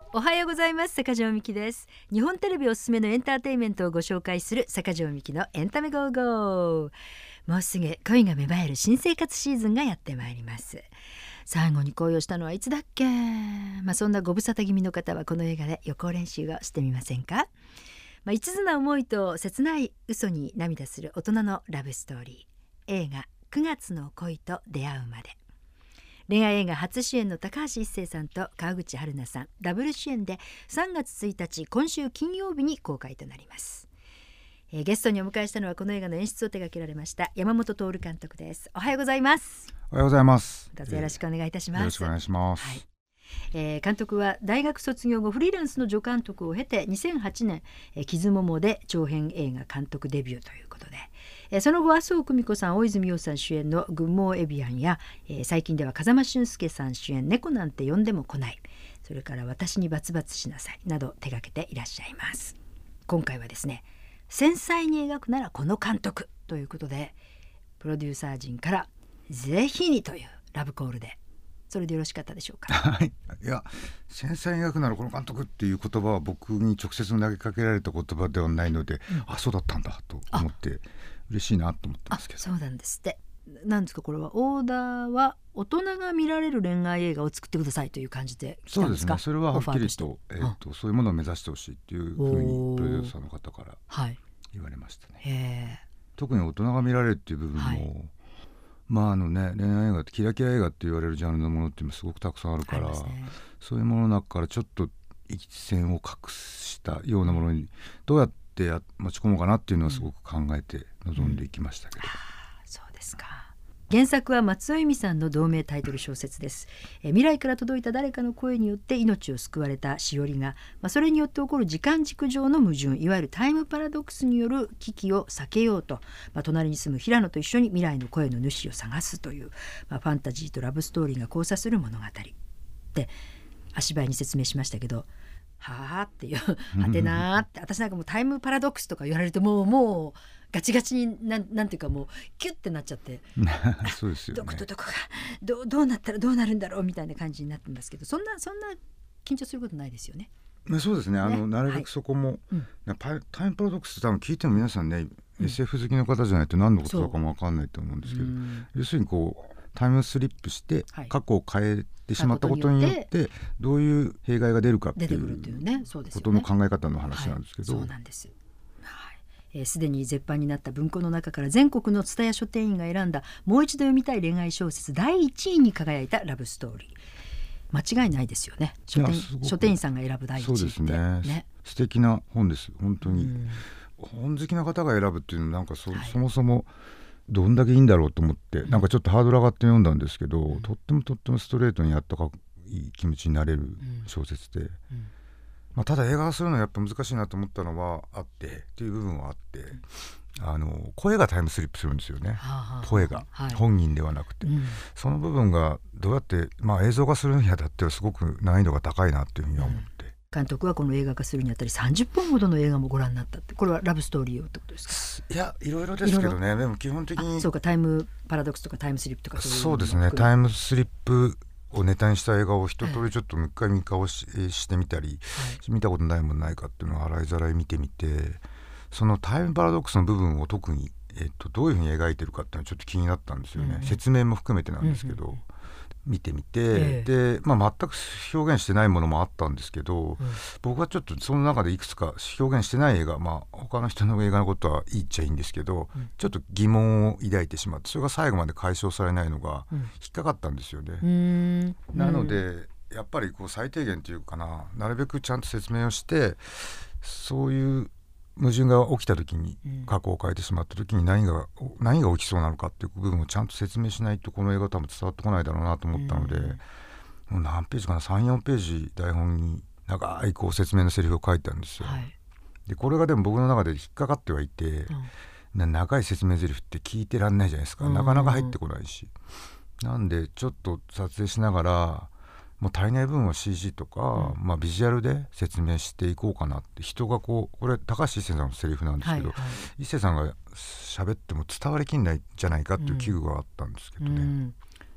おはようございます。坂上美希です。日本テレビおすすめのエンターテインメントをご紹介する坂上美希のエンタメゴーゴー。もうすぐ恋が芽生える新生活シーズンがやってまいります。最後に恋をしたのはいつだっけ。そんなご無沙汰気味の方はこの映画で予行練習をしてみませんか。一途な思いと切ない嘘に涙する大人のラブストーリー、映画9月の恋と出会うまで。恋愛映画初主演の高橋一生さんと川口春奈さんダブル主演で3月1日今週金曜日に公開となります。ゲストにお迎えしたのはこの映画の演出を手掛けられました山本徹監督です。おはようございます。 おはようございます。 どうぞよろしくお願いいたします。 よろしくお願いします。 監督は大学卒業後フリーランスの助監督を経て2008年傷ももで長編映画監督デビューということで、その後麻生久美子さん大泉洋さん主演のグッモーエビアンや、最近では風間俊介さん主演猫なんて呼んでも来ない、それから私にバツバツしなさいなど手掛けていらっしゃいます。今回はですね、繊細に描くならこの監督ということでプロデューサー陣からぜひにというラブコールで、それでよろしかったでしょうか。 はい、いや繊細に描くならこの監督っていう言葉は僕に直接投げかけられた言葉ではないので、そうだったんだと思って嬉しいなと思ってますけど。 そうなんですって。なんですかこれはオーダーは大人が見られる恋愛映画を作ってくださいという感じで来たんですか。 そうですね、それははっきりと、そういうものを目指してほしいっていうふうにプロデューサーの方から言われましたね。特に大人が見られるっていう部分も、恋愛映画ってキラキラ映画って言われるジャンルのものってすごくたくさんあるから、そういうものの中からちょっと一線を隠したようなものにどうやって持ち込もうかなっていうのはすごく考えて臨んでいきましたけど。 そうですか。原作は松尾由美さんの同名タイトル小説です。未来から届いた誰かの声によって命を救われたしおりが、それによって起こる時間軸上の矛盾、いわゆるタイムパラドックスによる危機を避けようと、隣に住む平野と一緒に未来の声の主を探すという、ファンタジーとラブストーリーが交差する物語で、足早に説明しましたけど、はあっていうはてなーって、私なんかもうタイムパラドックスとか言われるともうガチガチになんていうかもうキュッてなっちゃってそうですよね、 どことどこがどうなったらどうなるんだろうみたいな感じになってますけど、そんな緊張することないですよね。 そうですね、なるべくそこも、タイムパラドックスって多分聞いても皆さんね、SF 好きの方じゃないと何のことだかも分かんないと思うんですけど、要するにタイムスリップして過去を変えてしまったことによってどういう弊害が出るかっていうことの考え方の話なんですけど、 そうなんです。すでに絶版になった文庫の中から全国の蔦屋書店員が選んだもう一度読みたい恋愛小説第1位に輝いたラブストーリー、間違いないですよね。書店員さんが選ぶ第1位って。 そうですね、素敵な本です。本当に本好きな方が選ぶっていうのはそもそもどんだけいいんだろうと思って、ちょっとハードル上がって読んだんですけど、とってもストレートにやったかいい気持ちになれる小説で、ただ映画化するのはやっぱ難しいなと思ったのはあってっていう部分はあって、声がタイムスリップするんですよね。声が、本人ではなくて、その部分がどうやって、映像化するにあたってはすごく難易度が高いなっていうふうには思って、 監督はこの映画化するにあたり30本ほどの映画もご覧になったって、これはラブストーリーをってことですか。 いや、いろいろですけどね。でも基本的にそうか、タイムパラドックスとかタイムスリップとかそうですね、タイムスリップをネタにした映画を一通りちょっともう一回見返してみたり、見たことないもんないかっていうのを洗いざらい見てみて、そのタイムパラドックスの部分を特に、どういうふうに描いてるかっていうのはちょっと気になったんですよね。説明も含めてなんですけど、見てみて、で、全く表現してないものもあったんですけど、僕はちょっとその中でいくつか表現してない映画、他の人の映画のことはいいっちゃいいんですけど、ちょっと疑問を抱いてしまって、それが最後まで解消されないのが引っかかったんですよね。なのでやっぱり最低限というかなるべくちゃんと説明をして、そういう矛盾が起きた時に、過去を変えてしまった時に何が起きそうなのかっていう部分をちゃんと説明しないとこの映画多分伝わってこないだろうなと思ったので、もう何ページかな、 3,4 ページ台本に長い説明のセリフを書いてあるんですよ。でこれがでも僕の中で引っかかってはいて、長い説明セリフって聞いてらんないじゃないですか。なかなか入ってこないし、なんでちょっと撮影しながらもう足りない分は CG とか、ビジュアルで説明していこうかなって。人がこれ高橋一生さんのセリフなんですけど、一生さんが喋っても伝わりきんないんじゃないかっていう危惧があったんですけどね。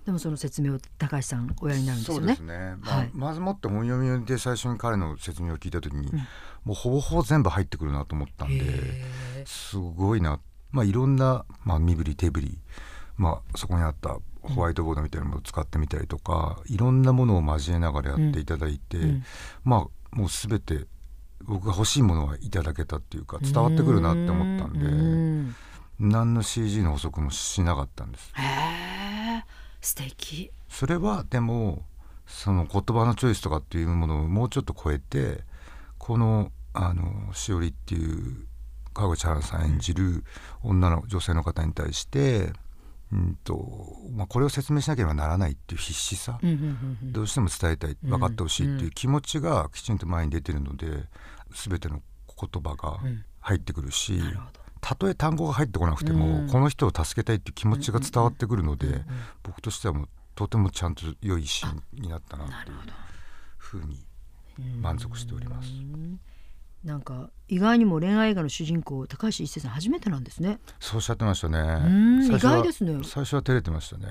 でもその説明を高橋さんおやりになるんですよね。 そうですね、まずもって本読みで最初に彼の説明を聞いた時に、もうほぼほぼ全部入ってくるなと思ったんですごいな、いろんな、身振り手振り、そこにあったホワイトボードみたいなものを使ってみたりとか、いろんなものを交えながらやっていただいて、もう全て僕が欲しいものはいただけたっていうか伝わってくるなって思ったんで、何の CG の補足もしなかったんです。 素敵。 それはでもその言葉のチョイスとかっていうものをもうちょっと超えて、このしおりっていう川口春奈さん演じる女性の方に対して、これを説明しなければならないっていう必死さ、どうしても伝えたい、分かってほしいっていう気持ちがきちんと前に出てるので、全ての言葉が入ってくるし、たとえ単語が入ってこなくても、この人を助けたいっていう気持ちが伝わってくるので、僕としてはもうとてもちゃんと良いシーンになったなっていうふうに満足しております。 なんか意外にも恋愛映画の主人公高橋一生さん初めてなんですね。 そうおっしゃってましたね。 意外ですね。 最初は照れてましたね。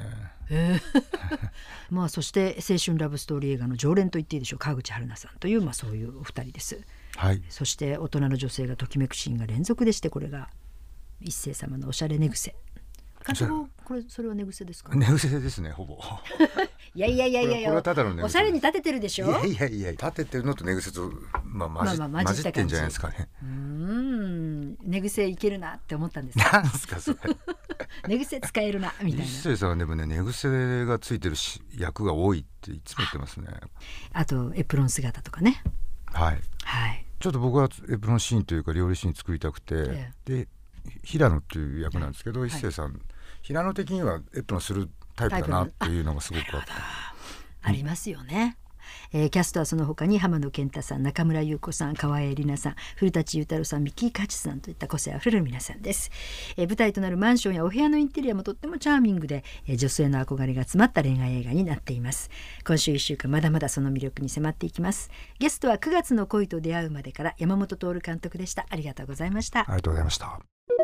そして青春ラブストーリー映画の常連と言っていいでしょう、川口春奈さんという、そういうお二人です。そして大人の女性がときめくシーンが連続でして、これが一生様のおしゃれ寝癖。監督、それは寝癖ですか？ 寝癖ですね、ほぼ。 いやこれはただの寝癖。おしゃれに立ててるでしょ。 いや立ててるのと寝癖と混じってんじゃないですかね。 寝癖いけるなって思ったんですか？ なんですかそれ。 寝癖使えるなみたいな。 一生さんはでもね、寝癖がついてる役が多いっていつも言ってますね。 あとエプロン姿とかね。 ちょっと僕はエプロンシーンというか料理シーン作りたくて、で平野っていう役なんですけど、一生さん平野的にはエプロンするタイプだなっていうのがすごくあって、 ありますよね。キャストはその他に浜野健太さん、中村優子さん、川栄李奈さん、古舘裕太郎さん、三木勝さんといった個性あふれる皆さんです。舞台となるマンションやお部屋のインテリアもとってもチャーミングで、女性の憧れが詰まった恋愛映画になっています。今週1週間まだまだその魅力に迫っていきます。ゲストは9月の恋と出会うまでから山本徹監督でした。ありがとうございました。 ありがとうございました。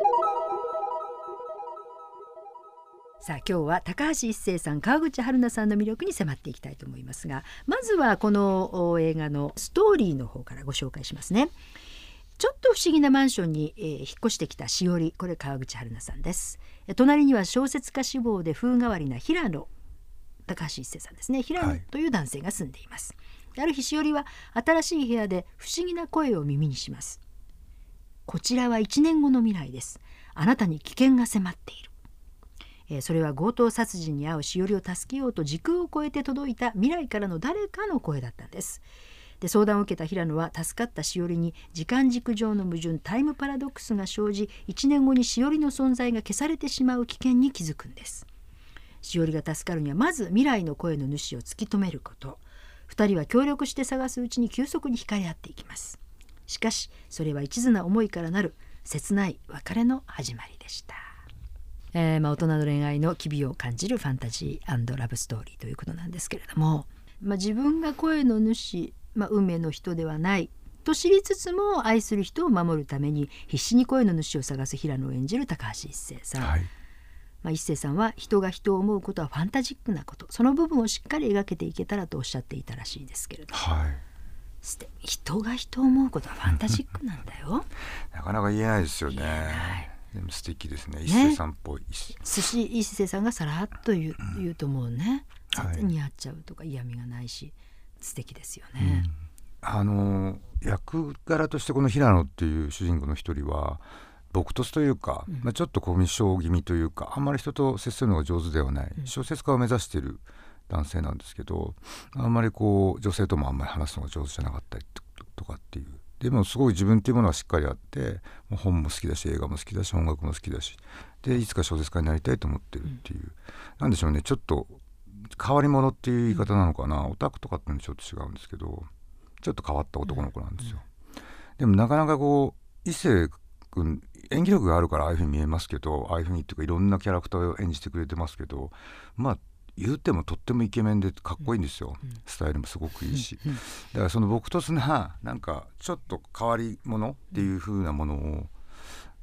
さあ今日は高橋一生さん、川口春奈さんの魅力に迫っていきたいと思いますが、まずはこの映画のストーリーの方からご紹介しますね。ちょっと不思議なマンションに、引っ越してきたしおり、これ川口春奈さんです。隣には小説家志望で風変わりな平野、高橋一生さんですね。平野という男性が住んでいます。ある日しおりは新しい部屋で不思議な声を耳にします。こちらは1年後の未来です。あなたに危険が迫っている。それは強盗殺人に遭うしおりを助けようと時空を超えて届いた未来からの誰かの声だったんです。で、相談を受けた平野は助かったしおりに時間軸上の矛盾、タイムパラドックスが生じ、1年後にしおりの存在が消されてしまう危険に気づくんです。しおりが助かるにはまず未来の声の主を突き止めること。2人は協力して探すうちに急速に惹かれ合っていきます。しかしそれは一途な思いからなる切ない別れの始まりでした。大人の恋愛の機微を感じるファンタジー&ラブストーリーということなんですけれども、自分が声の主、運命の人ではないと知りつつも愛する人を守るために必死に声の主を探す平野を演じる高橋一生さん、一生さんは人が人を思うことはファンタジックなこと、その部分をしっかり描けていけたらとおっしゃっていたらしいですけれども、人が人を思うことはファンタジックなんだよ。 なかなか言えないですよね。でも素敵ですね。一生さんっぽい。 寿司一生さんがさらっと言うと思うね。全然似合っちゃうとか嫌味がないし素敵ですよね。 役柄としてこの平野っていう主人公の一人は朴訥というか、ちょっとコミュ障気味というか、あんまり人と接するのが上手ではない、小説家を目指している男性なんですけど、あんまり女性ともあんまり話すのが上手じゃなかったりとかっていう。でもすごい自分っていうものはしっかりあって、もう本も好きだし映画も好きだし音楽も好きだし、でいつか小説家になりたいと思ってるっていう、なんでしょうね、ちょっと変わり者っていう言い方なのかな、オタクとかってのはちょっと違うんですけど、ちょっと変わった男の子なんですよ。でもなかなか一生君演技力があるからああいうふうに見えますけど、ああいうふうにっていうかいろんなキャラクターを演じてくれてますけど、言うてもとってもイケメンでかっこいいんですよ、スタイルもすごくいいし、だからその朴訥ななんかちょっと変わり者っていう風なものを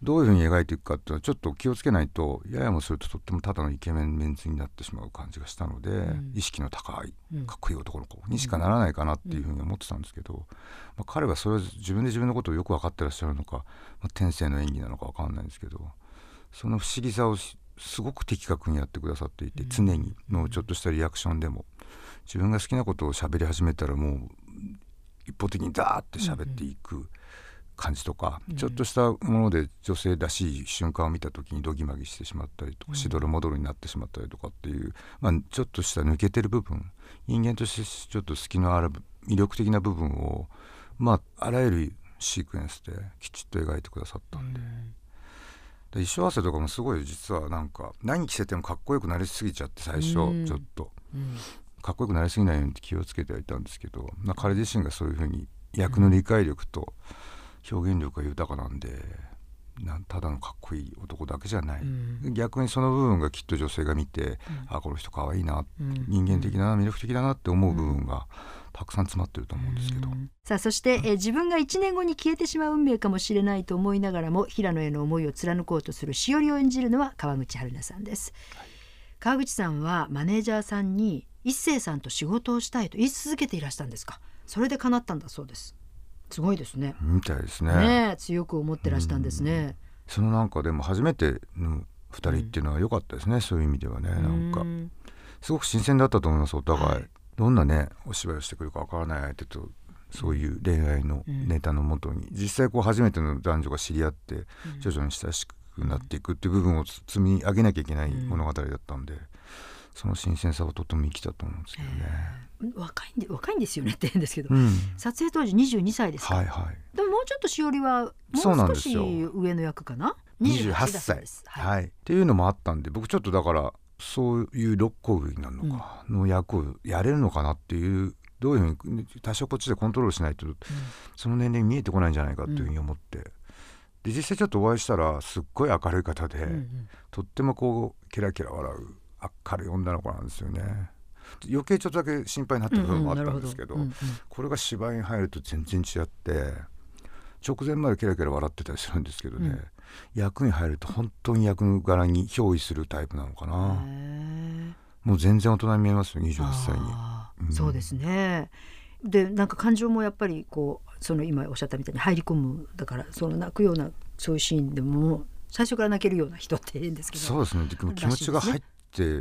どういうふうに描いていくかっていうのはちょっと気をつけないと、ややもするととってもただのイケメンメンズになってしまう感じがしたので、意識の高いかっこいい男の子にしかならないかなっていうふうに思ってたんですけど、彼はそれを自分で自分のことをよく分かってらっしゃるのか、天性の演技なのか分かんないんですけど、その不思議さをすごく的確にやってくださっていて、常にのちょっとしたリアクションでも自分が好きなことを喋り始めたらもう一方的にダーって喋っていく感じとか、ちょっとしたもので女性らしい瞬間を見た時にドギマギしてしまったりとか、しどろもどろになってしまったりとかっていう、ちょっとした抜けてる部分、人間としてちょっと隙のある魅力的な部分を、あらゆるシークエンスできちっと描いてくださったんで、衣装合わせとかもすごい、実はなんか何着せてもかっこよくなりすぎちゃって、最初ちょっとかっこよくなりすぎないように気をつけてはいたんですけど、彼自身がそういうふうに役の理解力と表現力が豊かなんで、ただのかっこいい男だけじゃない、逆にその部分がきっと女性が見て、この人かわいいな、人間的だな、魅力的だなって思う部分がたくさん詰まってると思うんですけど、 さあそして、自分が1年後に消えてしまう運命かもしれないと思いながらも平野への思いを貫こうとするしおりを演じるのは川口春奈さんです。川口さんはマネージャーさんに一生さんと仕事をしたいと言い続けていらしたんですか？それで叶ったんだそうです。すごいですね。 みたいですね。 強く思ってらしたんですね。 そのなんかでも初めての2人っていうのは良かったですね、そういう意味ではね。なんかすごく新鮮だったと思います、お互い。どんなねお芝居をしてくるかわからない相手と、そういう恋愛のネタのもとに、実際初めての男女が知り合って徐々に親しくなっていくっていう部分を積み上げなきゃいけない物語だったんで、その新鮮さはとても生きたと思うんですけどね。 若いんですよねって言うんですけど、撮影当時22歳ですか？でももうちょっとしおりはもう少し上の役かな、 28歳です、っていうのもあったんで、僕ちょっとだからそういう6個上になるのかの役をやれるのかなっていう、どういうふうに多少こっちでコントロールしないと、その年齢見えてこないんじゃないかっていうふうに思って、で実際ちょっとお会いしたらすっごい明るい方で、とってもケラケラ笑う明るい女の子なんですよね。余計ちょっとだけ心配になった部分もあったんですけど、これが芝居に入ると全然違って、直前までケラケラ笑ってたりするんですけどね、役に入ると本当に役柄に憑依するタイプなのかな。もう全然大人に見えますよ、28歳に。 そうですね。でなんか感情もやっぱりその今おっしゃったみたいに入り込む、だからその泣くようなそういうシーンでも最初から泣けるような人って変ですけど、 そうですね。でも気持ちが入って、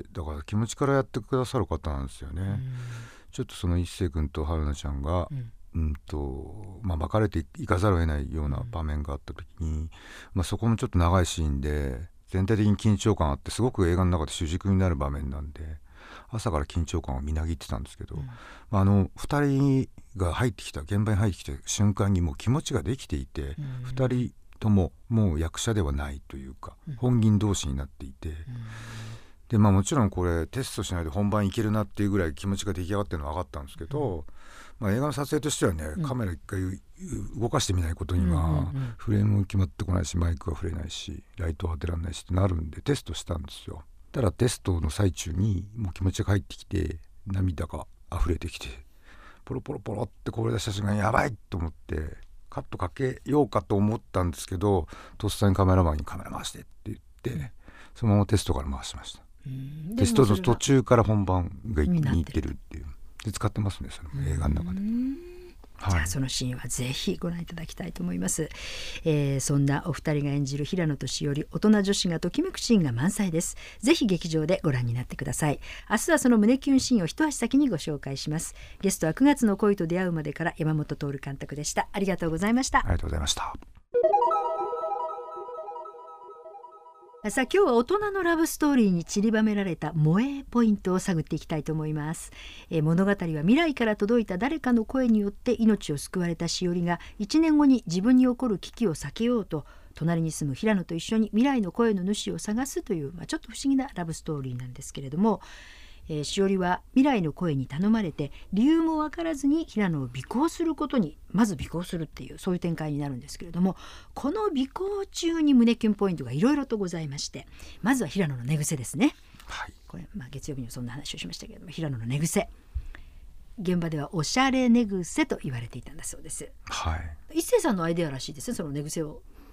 だから気持ちからやってくださる方なんですよね。ちょっとその一星君と春奈ちゃんが、別れていかざるを得ないような場面があった時に、そこもちょっと長いシーンで全体的に緊張感あって、すごく映画の中で主軸になる場面なんで、朝から緊張感をみなぎってたんですけど、2人が現場に入ってきた瞬間にもう気持ちができていて、2人とももう役者ではないというか、本人同士になっていて、でもちろんこれテストしないで本番いけるなっていうぐらい気持ちが出来上がってるのは分かったんですけど、映画の撮影としてはね、カメラ一回動かしてみないことには、フレームも決まってこないし、マイクは触れないし、ライトは当てられないしってなるんで、テストしたんですよ。ただテストの最中にもう気持ちが入ってきて、涙が溢れてきて、ポロポロポロってこぼれ出した瞬間、やばいと思ってカットかけようかと思ったんですけど、とっさにカメラマンにカメラ回してって言って、そのままテストから回しました。テストの途中から本番がに行ってるっていうで使ってますね、その映画の中で。 じゃあそのシーンはぜひご覧いただきたいと思います。そんなお二人が演じる平野としおり、大人女子がときめくシーンが満載です。ぜひ劇場でご覧になってください。明日はその胸キュンシーンを一足先にご紹介します。ゲストは9月の恋と出会うまでから山本徹監督でした。ありがとうございました。 ありがとうございました。 さあ今日は大人のラブストーリーに散りばめられた萌えポイントを探っていきたいと思います。物語は未来から届いた誰かの声によって命を救われたしおりが1年後に自分に起こる危機を避けようと隣に住む平野と一緒に未来の声の主を探すという、ちょっと不思議なラブストーリーなんですけれども、しおりは未来の声に頼まれて理由も分からずに平野を尾行することにまず尾行するっていうそういう展開になるんですけれども、この尾行中に胸キュンポイントがいろいろとございまして、まずは平野の寝癖ですね。これ、月曜日にそんな話をしましたけれども、平野の寝癖、現場ではおしゃれ寝癖と言われていたんだそうです。一星さんのアイデアらしいですね、その寝癖を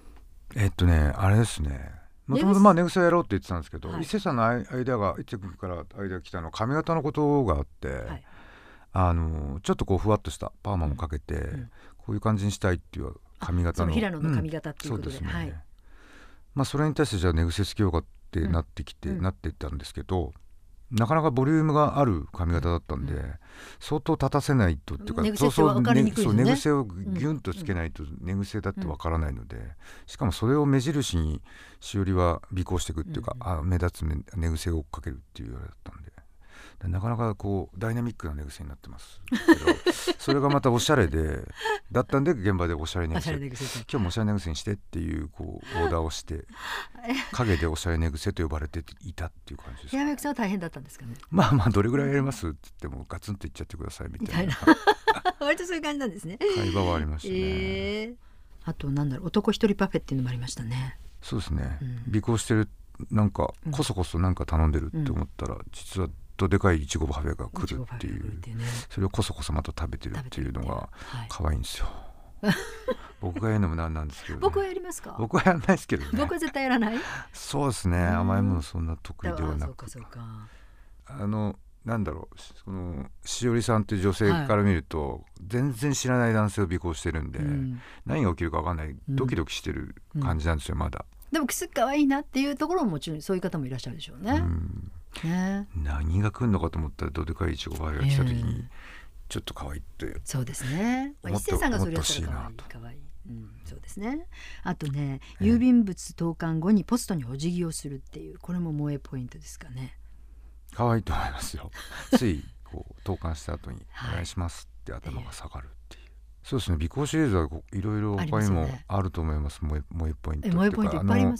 あれですね、もともと寝癖をやろうって言ってたんですけど、伊勢さんの間が伊勢君から間が来たのは髪型のことがあって、ちょっとこうふわっとしたパーマもかけて、こういう感じにしたいっていう髪型の平野の髪型っていうことで、 そうですね、それに対してじゃあ寝癖つけようかってなってきて、なっていったんですけど、なかなかボリュームがある髪型だったんで、相当立たせないとっていうか、 寝癖って分かりにくいですね。 寝癖をギュンとつけないと寝癖だって分からないので、しかもそれを目印にしおりは尾行していくっていうか、目立つ寝癖を追っかけるっていうあれだったんで、なかなかこうダイナミックな寝癖になってますけどそれがまたおしゃれだったんで、現場でおしゃれ寝癖、今日もおしゃれ寝癖にしてっていうこうオーダーをして影でおしゃれ寝癖と呼ばれていたっていう感じです。 矢部さんは大変だったんですかね。 どれぐらいやりますって言ってもガツンと言っちゃってくださいみたいな割とそういう感じなんですね。 会話はありましたね。 あと男一人パフェっていうのもありましたね。 そうですね、尾行してるなんかこそこそなんか頼んでるって思ったら、実はでかいいちごパフェが来るっていう、それをこそこそまた食べてるっていうのが可愛いんですよ。僕がやるのもなんですけど、 僕はやりますか。 僕はやらないですけどね。 僕は絶対やらない。 そうですね、甘いものそんな得意ではなく、なんだろう、そのしおりさんという女性から見ると、全然知らない男性を尾行してるんで、何が起きるか分かんない、ドキドキしてる感じなんですよ、まだ。 でもくすっかわいいなっていうところももちろんそういう方もいらっしゃるでしょうね。 何が来るのかと思ったらどでかいいちごパフェが来た時にちょっと可愛いってそうですね。伊勢さんがそれやったら可愛い、そうですね。あとね、郵便物投函後にポストにお辞儀をするっていう、これも萌えポイントですかね。 可愛いと思いますよ。ついこう投函した後にお願いしますって頭が下がるっていう、そうですね。尾行シリーズはいろいろ他にもあると思います。萌えポイントっていうか、 萌えポイントいっぱいあります。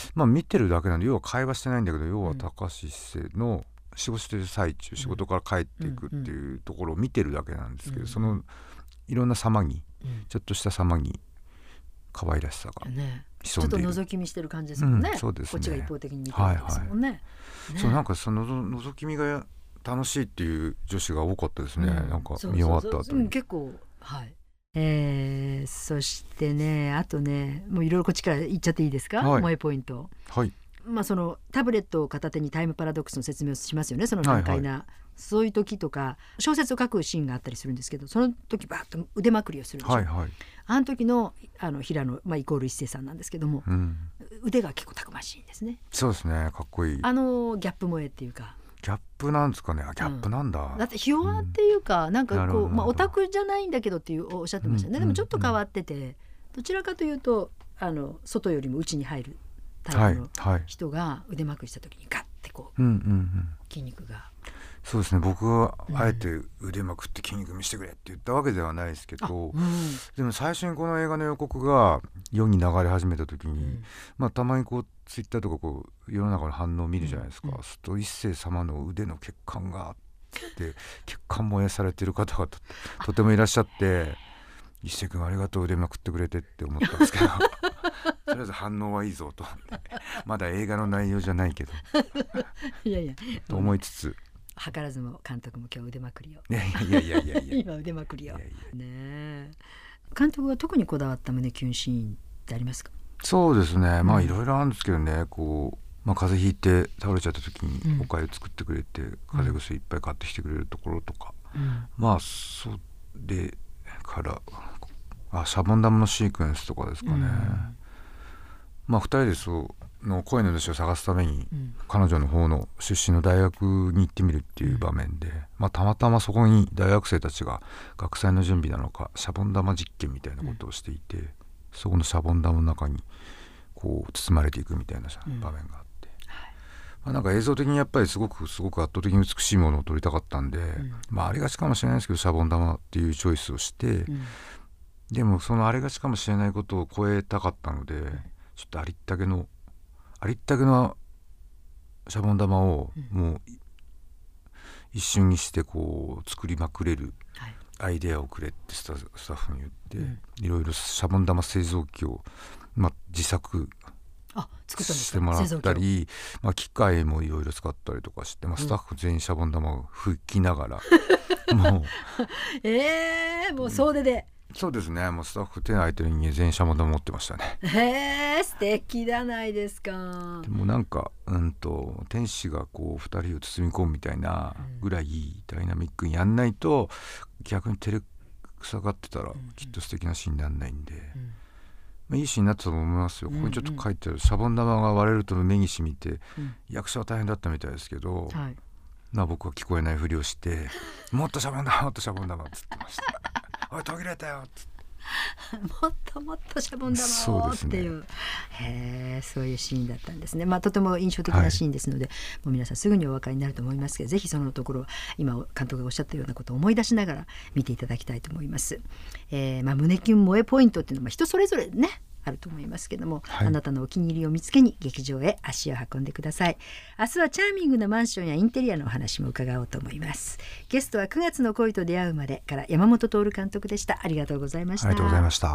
見てるだけなんで、要は会話してないんだけど、要は高橋一生の仕事してる最中、仕事から帰っていくっていうところを見てるだけなんですけど、そのいろんな様に、ちょっとした様に可愛らしさが潜んでいる。 ちょっと覗き見してる感じですもんね。 そうですね。 こっちが一方的に見てるわけですもんね。 そう、なんかその覗き見が楽しいっていう女子が多かったですね。なんか見終わった後に結構そしてね、あとね、もういろいろこっちから言っちゃっていいですか、萌えポイント。そのタブレットを片手にタイムパラドックスの説明をしますよね。その難解な、そういう時とか小説を書くシーンがあったりするんですけど、その時バーッと腕まくりをするでしょ。あの時の平野、イコール一生さんなんですけども、腕が結構たくましいんですね。 そうですね、かっこいい。 ギャップ萌えっていうか。 ギャップなんですかね。ギャップなんだ。 だってひ弱っていうか、なんかこう、オタクじゃないんだけどっていうおっしゃってましたね。でもちょっと変わってて、どちらかというと外よりも内に入るタイプの人が腕まくりした時にガッてこう、筋肉が。 そうですね。僕はあえて腕まくって筋肉見せてくれって言ったわけではないですけど、でも最初にこの映画の予告が世に流れ始めた時に、たまにこうツイッターとかこう世の中の反応を見るじゃないですか。すると一生様の腕の血管があって血管燃やされてる方が とてもいらっしゃって、一生君ありがとう腕まくってくれてって思ったんですけどとりあえず反応はいいぞとまだ映画の内容じゃないけどと思いつつ、 図らずも監督も今日腕まくりをいや今腕まくりをね。監督が特にこだわった胸キュンシーンってありますか？ そうですね、いろいろあるんですけどね、こう、風邪ひいて倒れちゃった時におかゆ作ってくれて、風邪薬いっぱい買ってきてくれるところとか、それからシャボン玉のシークエンスとかですかね。2人での声の主を探すために、彼女の方の出身の大学に行ってみるっていう場面で、たまたまそこに大学生たちが学祭の準備なのかシャボン玉実験みたいなことをしていて、そこのシャボン玉の中にこう包まれていくみたいな場面があって、なんか映像的にやっぱりすごく圧倒的に美しいものを撮りたかったんで、ありがちかもしれないですけどシャボン玉っていうチョイスをして、でもそのありがちかもしれないことを超えたかったので、ちょっとありったけのシャボン玉をもう一瞬にしてこう作りまくれるアイデアをくれってスタッフに言って、いろいろシャボン玉製造機を、自作してもらったり、機械もいろいろ使ったりとかして、スタッフ全員シャボン玉を吹きながらもうもう総出でそうですね、もうスタッフ手空いてる人間全員シャボン玉持ってましたね。 へえ、素敵じゃないですか。 でもなんか天使がこう2人を包み込むみたいなぐらいダイナミックにやんないと、逆に照れくさがってたらきっと素敵なシーンにならないんで、いいシーンになったと思いますよ。ここにちょっと書いてある、シャボン玉が割れると目に染みて、役者は大変だったみたいですけど、 はい、 僕は聞こえないふりをしてもっとシャボン玉もっとシャボン玉っつってましたおい途切れたよっつってもっともっとシャボン玉をっていう、へえ、そういうシーンだったんですね。とても印象的なシーンですので、もう皆さんすぐにお分かりになると思いますけど、ぜひそのところ今監督がおっしゃったようなことを思い出しながら見ていただきたいと思います。胸キュン萌えポイントっていうのは人それぞれねあると思いますけども、あなたのお気に入りを見つけに劇場へ足を運んでください。明日はチャーミングなマンションやインテリアのお話も伺おうと思います。ゲストは9月の恋と出会うまでから山本徹監督でした。ありがとうございました。 ありがとうございました。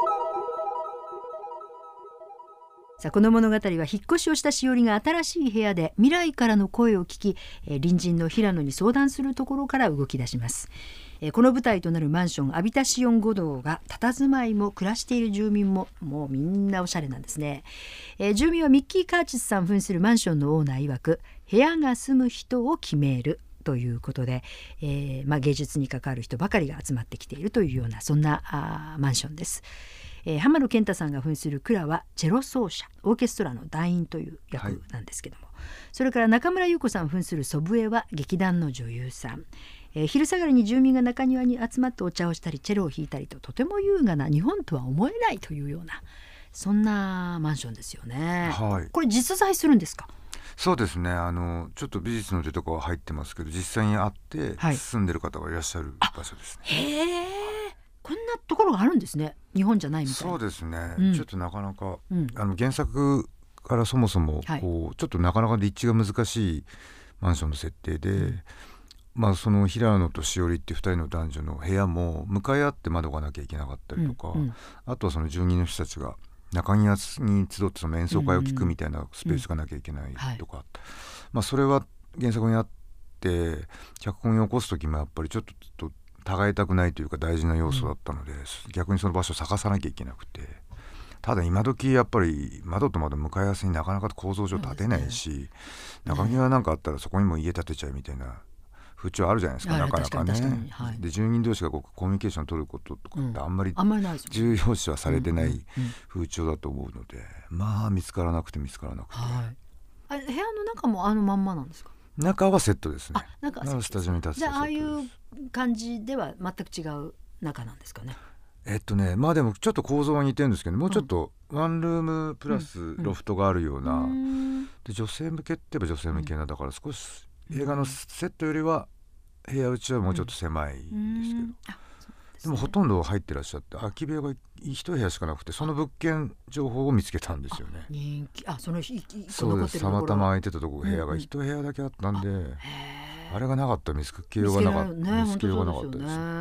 さあ、この物語は引っ越しをしたしおりが新しい部屋で未来からの声を聞き、隣人の平野に相談するところから動き出します。この舞台となるマンションアビタシオン5棟が佇まいも暮らしている住民ももうみんなおしゃれなんですね。住民はミッキー・カーチスさん扮するマンションのオーナー曰く、部屋が住む人を決めるということで、芸術に関わる人ばかりが集まってきているというような、そんなマンションです。浜野健太さんが扮するクラはチェロ奏者、オーケストラの団員という役なんですけども、それから中村優子さん扮する祖父江は劇団の女優さん。昼下がりに住民が中庭に集まってお茶をしたりチェロを弾いたりと、とても優雅な、日本とは思えないというような、そんなマンションですよね。これ実在するんですか？ そうですね、ちょっと美術の手とかは入ってますけど、実際にあって住んでる方がいらっしゃる場所ですね。 へえ、こんなところがあるんですね。日本じゃないみたいな。 そうですね、ちょっとなかなか、原作からそもそもこう、ちょっとなかなか立地が難しいマンションの設定で、その平野としおりっていう2人の男女の部屋も向かい合って窓がなきゃいけなかったりとか、あとはその住人の人たちが中庭に集ってその演奏会を聞くみたいなスペースがなきゃいけないとか、それは原作にあって脚本に起こす時もやっぱりちょっと互いたくないというか大事な要素だったので、逆にその場所を探さなきゃいけなくて、ただ今時やっぱり窓と窓向かい合わせになかなか構造上建てないし、中庭なんかあったらそこにも家建てちゃうみたいな風潮あるじゃないですか、なかなかね。で住人同士がコミュニケーションを取ることとかってあんまり重要視はされてない風潮だと思うので、見つからなくて、部屋の中もあのまんまなんですか？ 中はセットですね。 スタジオに立つ。じゃあああいう感じでは全く違う中なんですかね。 でもちょっと構造は似てるんですけど、もうちょっとワンルームプラスロフトがあるような、で女性向けって言えば女性向けな、だから少し映画のセットよりは部屋うちはもうちょっと狭いんですけど、でもほとんど入ってらっしゃって、空き部屋が1部屋しかなくて、その物件情報を見つけたんですよね。そうです、たまたま空いてたとこ部屋が1部屋だけあったんで、あれがなかったら見つけようがなかった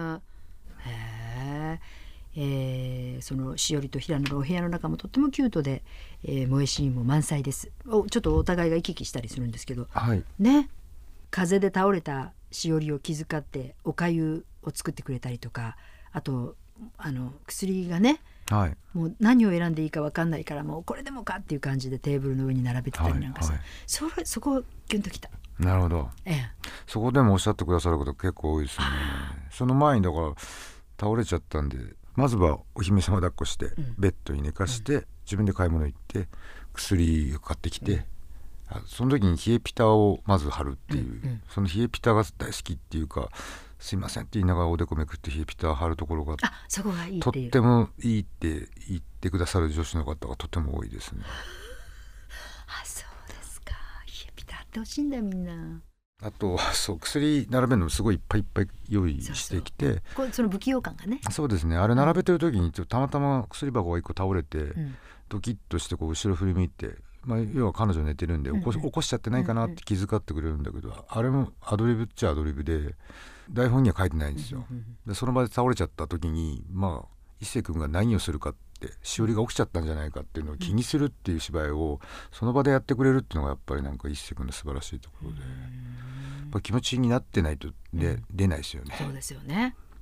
です。 そのしおりと平野のお部屋の中もとってもキュートで、萌えシーンも満載です。ちょっとお互いが行き来したりするんですけど、風で倒れたしおりを気遣っておかゆを作ってくれたりとか、あと薬がね、もう何を選んでいいか分かんないから、もうこれでもかっていう感じでテーブルの上に並べてたりなんかそこキュンときた。 なるほど、そこでもおっしゃってくださること結構多いですね。その前にだから倒れちゃったんで、まずはお姫様抱っこして、ベッドに寝かして、自分で買い物行って薬を買ってきて、その時に冷えピタをまず貼るっていう、その冷えピタが大好きっていうか、すいませんって言いながらおでこめくって冷えピタ貼るところがそこがいいとってもいいって言ってくださる女子の方がとても多いですね。 そうですか。冷えピタ貼ってほしいんだよみんな。 あと薬並べるのすごいいっぱいいっぱい用意してきて、 その不器用感がね。 そうですね、あれ並べてる時にたまたま薬箱が1個倒れて、ドキッとしてこう後ろ振り向いて、要は彼女寝てるんで起こしちゃってないかなって気遣ってくれるんだけど、あれもアドリブっちゃアドリブで台本には書いてないんですよ。でその場で倒れちゃった時に、一星君が何をするかって、しおりが起きちゃったんじゃないかっていうのを気にするっていう芝居をその場でやってくれるっていうのがやっぱりなんか一星君の素晴らしいところで、やっぱ気持ちになってないと出ないですよね。 そうですよね。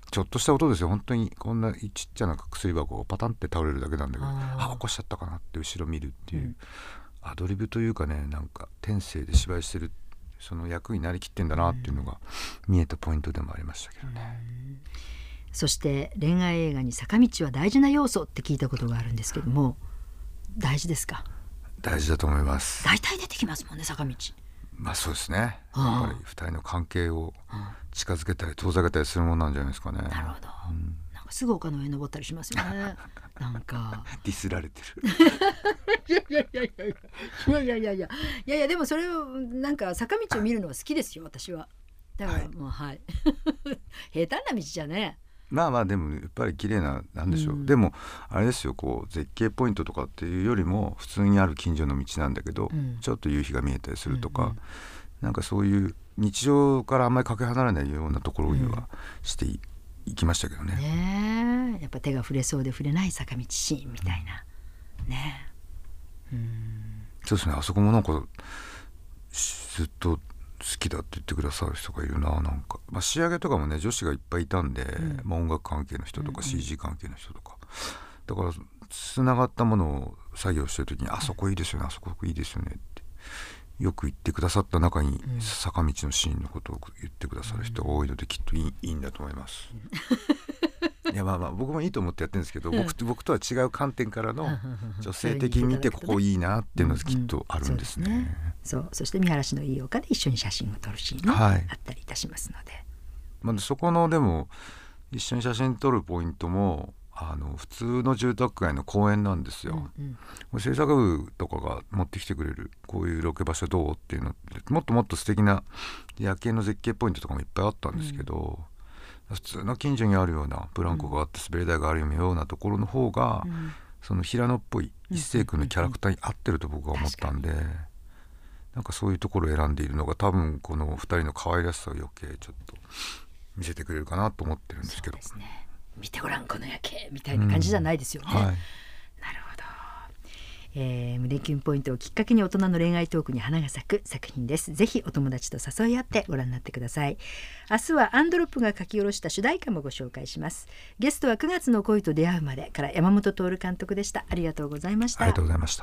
ちょっとした音ですよ。本当にこんなちっちゃな薬箱がパタンって倒れるだけなんだけど、起こしちゃったかなって後ろ見るっていう、アドリブというかね、なんか天性で芝居してる、その役になりきってんだなっていうのが見えたポイントでもありましたけどね。 そして恋愛映画に坂道は大事な要素って聞いたことがあるんですけども、大事ですか？ 大事だと思います。 大体出てきますもんね、坂道。 まあそうですね。やっぱり2人の関係を近づけたり遠ざけたりするものなんじゃないですかね。 なるほど、なんかすぐ丘の上登ったりしますよね。なんかディスられてる。 いやでもそれをなんか坂道を見るのは好きですよ、私は。だからもうはい、平坦な道じゃね。 まあでもやっぱり綺麗なんでしょう、でもあれですよ、こう絶景ポイントとかっていうよりも普通にある近所の道なんだけど、ちょっと夕日が見えたりするとか、なんかそういう日常からあんまりかけ離れないようなところにはしていきましたけどね。 やっぱ手が触れそうで触れない坂道シーンみたいなね。 そうですね。あそこもなんかずっと好きだって言ってくださる人がいるな。なんか、仕上げとかもね女子がいっぱいいたんで、音楽関係の人とか CG 関係の人とか、だからつながったものを作業してる時に、あそこいいですよね、あそこいいですよねってよく言ってくださった中に、坂道のシーンのことを言ってくださる人が多いので、きっといいんだと思います。いや僕もいいと思ってやってるんですけど、僕とは違う観点からの女性的に見てここいいなっていうのがきっとあるんですね。 そして見晴らしのいい丘で一緒に写真を撮るシーンもあったりいたしますので、 そこのでも一緒に写真撮るポイントも普通の住宅街の公園なんですよ。制作部とかが持ってきてくれるこういうロケ場所どうっていうのって、もっともっと素敵な夜景の絶景ポイントとかもいっぱいあったんですけど、普通の近所にあるようなブランコがあって滑り台があるようなところの方が、その平野っぽい一星君のキャラクターに合ってると僕は思ったんで、なんかそういうところを選んでいるのが多分この2人の可愛らしさを余計ちょっと見せてくれるかなと思ってるんですけど。 そうですね、見てごらんこの夜景みたいな感じじゃないですよね。なるほど。胸キュンポイントをきっかけに大人の恋愛トークに花が咲く作品です。ぜひお友達と誘い合ってご覧になってください。明日はアンドロップが書き下ろした主題歌もご紹介します。ゲストは9月の恋と出会うまでから山本徹監督でした。ありがとうございました。 ありがとうございました。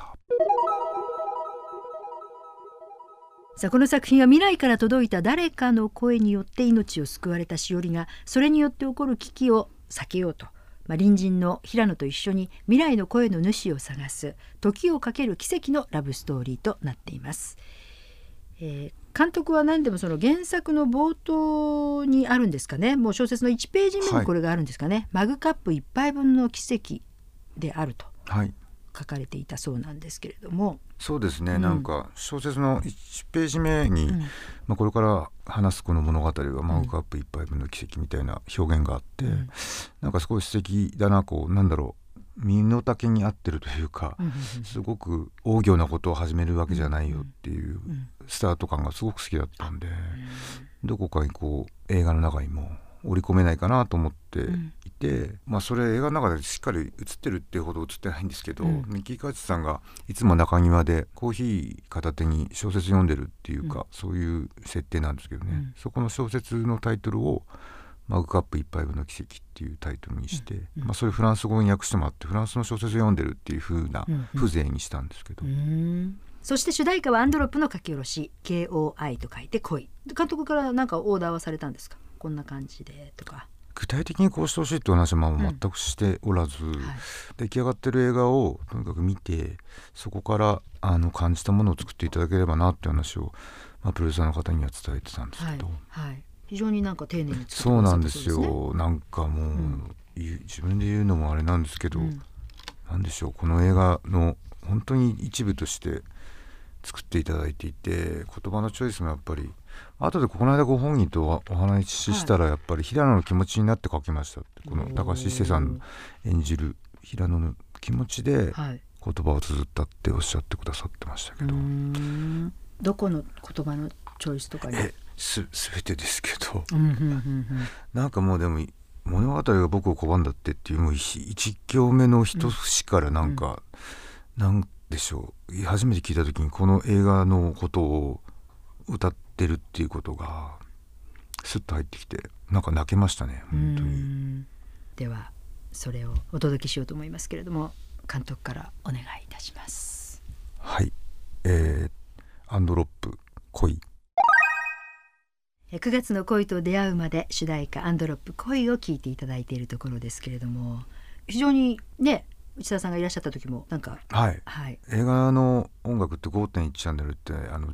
さあ、この作品は未来から届いた誰かの声によって命を救われたしおりが、それによって起こる危機を避けようと、隣人の平野と一緒に未来の声の主を探す時をかける奇跡のラブストーリーとなっています。監督は何でもその原作の冒頭にあるんですかね、もう小説の1ページ目にこれがあるんですかね、マグカップ1杯分の奇跡であると書かれていたそうなんですけれども、 そうですね、なんか小説の1ページ目に、これから話すこの物語はマグカップ1杯分の奇跡みたいな表現があって、なんかすごい素敵だな、こうなんだろう、身の丈に合ってるというか、すごく大行なことを始めるわけじゃないよっていうスタート感がすごく好きだったんで、どこかにこう映画の中にも織り込めないかなと思っていて、それ映画の中でしっかり映ってるっていうほど映ってないんですけど、ミッキー・カーチさんがいつも中庭でコーヒー片手に小説読んでるっていうか、そういう設定なんですけどね、そこの小説のタイトルをマグカップ1杯分の奇跡っていうタイトルにして、それフランス語に訳してもらって、フランスの小説読んでるっていう風な風情にしたんですけど、 そして主題歌はアンドロップの書き下ろし KOI と書いて恋。監督から何かオーダーはされたんですか、こんな感じでとか。 具体的にこうしてほしいって話は全くしておらず、出来上がってる映画をとにかく見て、そこから感じたものを作っていただければなっていう話を、プロデューサーの方には伝えてたんですけど、 非常になんか丁寧に作ってそうなんですよ。なんかもう、自分で言うのもあれなんですけど、なんでしょう、この映画の本当に一部として作っていただいていて、言葉のチョイスもやっぱり後でこの間ご本人とお話ししたら、やっぱり平野の気持ちになって書きましたって、この高橋一生さん演じる平野の気持ちで言葉を綴ったっておっしゃってくださってましたけど、 どこの言葉のチョイスとかに全てですけど、なんかもうでも物語が僕を拒んだってっていうもう一行目の一節からなんか、なんでしょう、初めて聞いた時にこの映画のことを歌ってるっていうことがスッと入ってきてなんか泣けましたね本当に。 ではそれをお届けしようと思いますけれども、監督からお願いいたします。 はい、アンドロップ恋。 9月の恋と出会うまで主題歌アンドロップ恋を聴いていただいているところですけれども、非常にね内田さんがいらっしゃった時もなんか、 はい、映画の音楽って 5.1 チャンネルって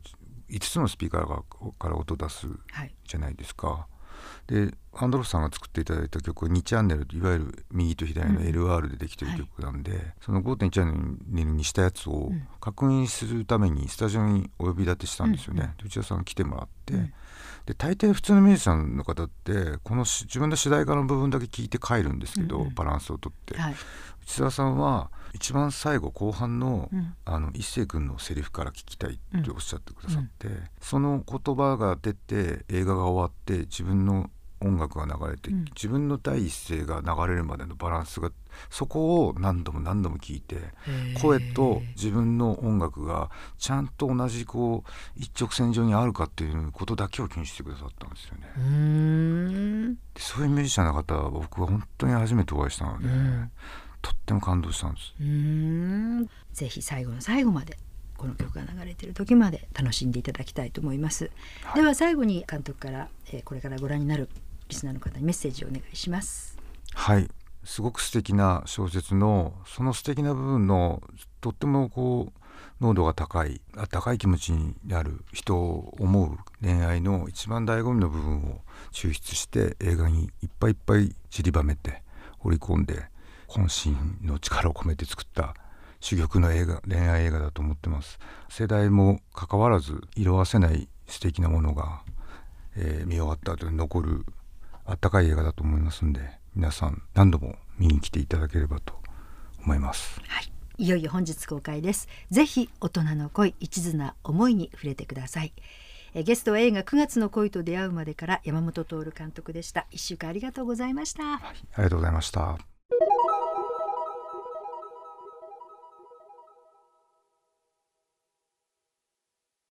5つのスピーカーから音出すじゃないですか。でアンドロップさんが作っていただいた曲は2チャンネル、いわゆる右と左の LR でできてる曲なんで、その 5.1 チャンネルにしたやつを確認するためにスタジオにお呼び立てしたんですよね。内田さんが来てもらって、で大抵普通のミュージシャンの方ってこの自分の主題歌の部分だけ聞いて帰るんですけど、バランスをとって、内田さんは一番最後後半の、一星君のセリフから聞きたいっておっしゃってくださって、その言葉が出て映画が終わって自分の音楽が流れて、自分の第一声が流れるまでのバランスが、そこを何度も何度も聞いて、声と自分の音楽がちゃんと同じ一直線上にあるかっていうことだけを気にしてくださったんですよね。でそういうミュージシャンの方は僕は本当に初めてお会いしたので、とっても感動したんです。 ぜひ最後の最後までこの曲が流れている時まで楽しんでいただきたいと思います。では最後に監督から、これからご覧になるリスナーの方にメッセージをお願いします。 はい、すごく素敵な小説のその素敵な部分のとっても濃度が高い温かい気持ちになる人を思う恋愛の一番醍醐味の部分を抽出して映画にいっぱいいっぱい散りばめて織り込んで渾身の力を込めて作った珠玉の恋愛映画だと思ってます。世代も関わらず色あせない素敵なものが、見終わった後に残るあったかい映画だと思いますんで、皆さん何度も見に来ていただければと思います。 はい、いよいよ本日公開です。ぜひ大人の恋、一途な思いに触れてください。ゲストは映画9月の恋と出会うまでから山本徹監督でした。1週間ありがとうございました。 はい、ありがとうございました。